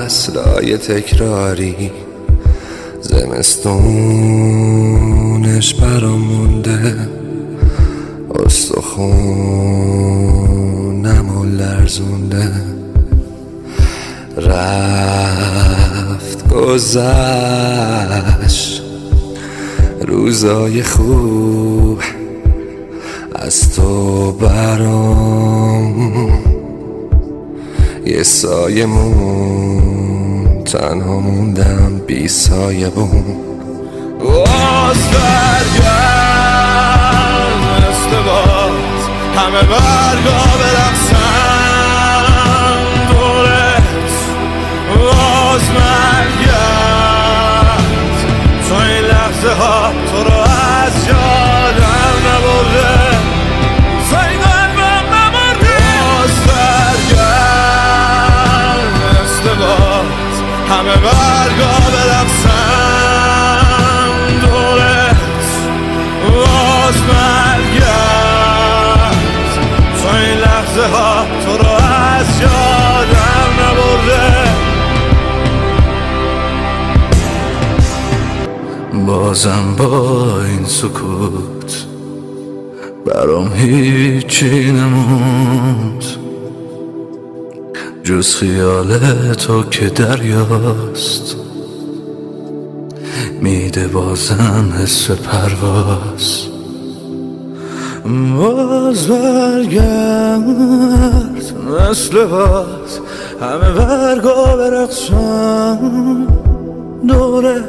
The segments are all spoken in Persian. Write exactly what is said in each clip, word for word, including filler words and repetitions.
فصلای تکراری، زمستونش برام مونده، استخونمو لرزونده. رفت گذشت روزای خوب، از تو برام یه سایه مون، تنها موندم بی سایه بون. باز برگرد مثل باز، همه برگا برقصن دورت. باز برگرد تو این لحظه ها تو رو از یادم نبرده، زنگ قلبم نبرده. باز برگرد مثل باز، همه برگا برقصن دورت. باز برگرد تو این لحظه ها تو رو از یادم نبرده. بازم با این سکوت برام هیچی نموند، جز خیال تو که دریاست، میده بازم حس پرواز. باز برگرد مثل باز، همه برگا برقصن دورت.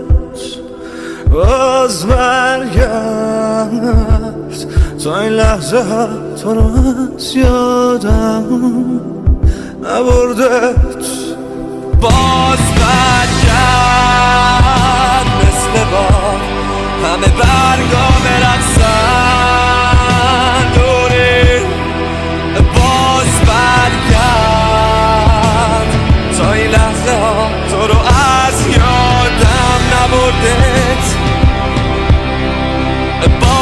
باز برگرد تا این لحظه ها تو رو از یادم نبردت. باز برگرد مثل بار، همه برگا برقصن دوری. باز برگرد تا این لحظه ها تو رو از یادم نبردت.